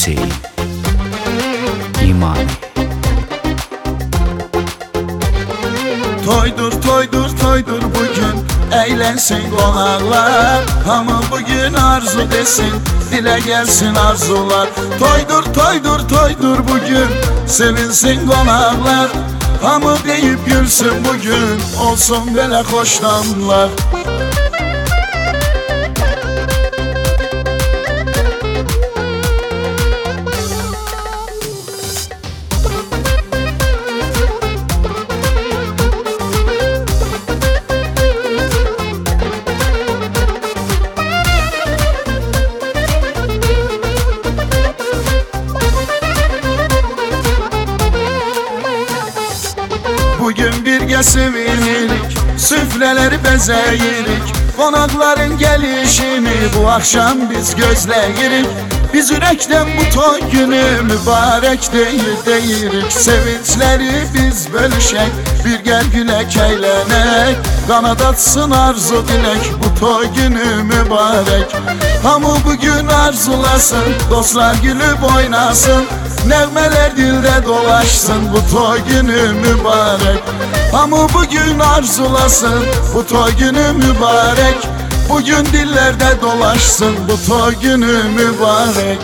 Hüseyin İmani. Toydur toydur toydur bugün, eğlensin konaklar. Hamı bugün arzu desin, dile gelsin arzular. Toydur toydur toydur bugün, sevinsin konaklar. Hamı deyip gülsün bugün, olsun böyle hoş damlar. Bugün birge sevinirik, süfreleri bezeyirik. Konakların gelişini bu akşam biz gözleyirik. Biz yürekten bu toy günü mübarek deyirik. Sevinçleri biz bölüşek, bir gel gülek eğlenek. Kanat atsın arzu dilek, bu toy günü mübarek. Hamı bugün arzulasın, dostlar gülüp oynasın. Nəğmələr dildə dolaşsın, bu toy günü mübarek. Hamı bugün arzulasın, bu toy günü mübarek. Bugün dillerde dolaşsın, bu toy günü mübarek.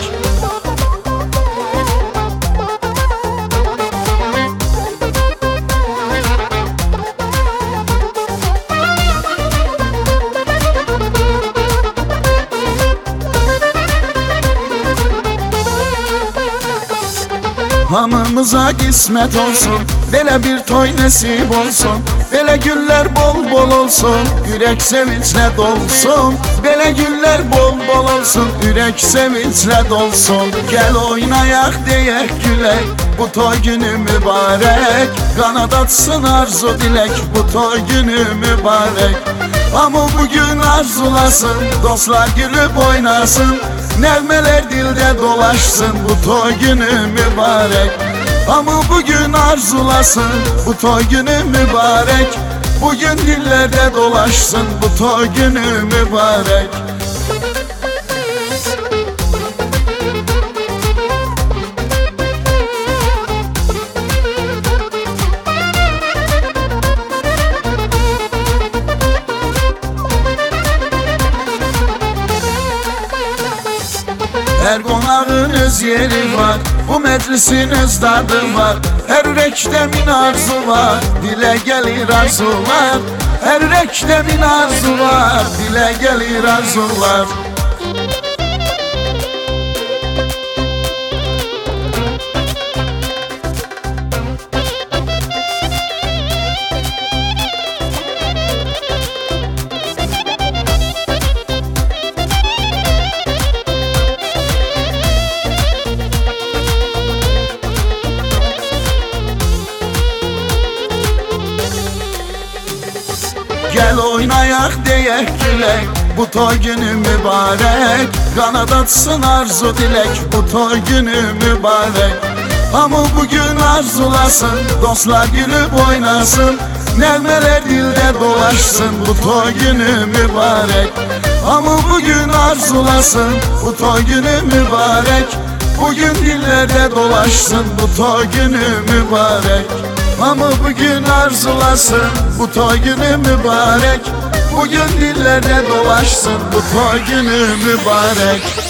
Hamımıza kısmet olsun, böyle bir toy nasip olsun. Böyle güller bol bol olsun, yürek sevinçle dolsun. Böyle güller bol bol olsun, yürek sevinçle dolsun. Gel oynayak deyek gülek, bu toy günü mübarek. Kanat atsın arzu dilek, bu toy günü mübarek. Ama bugün arzulasın, dostlar gülüp oynasın. Nəğmələr dildə dolaşsın, bu toy günü mübarek. Ama bugün arzulasın, bu toy günü mübarek. Bugün dillerde dolaşsın, bu toy günü mübarek. Her konağın öz yeri var, bu meclisin öz dadı var. Her yürekte min arzu var, dile gelir arzular. Her yürekte min arzu var, dile gelir arzular. Gel oynayak deyek gülek, bu toy günü mübarek. Kanat atsın arzu dilek, bu toy günü mübarek. Ama bugün arzulasın, dostlar gülüp oynasın. Nəğmələr dildə dolaşsın, bu toy günü mübarek. Ama bugün arzulasın, bu toy günü mübarek. Bugün dillerde dolaşsın, bu toy günü mübarek. Ama bugün arzulasın, bu toy günü mübarek. Bugün dillerde dolaşsın, bu toy günü mübarek.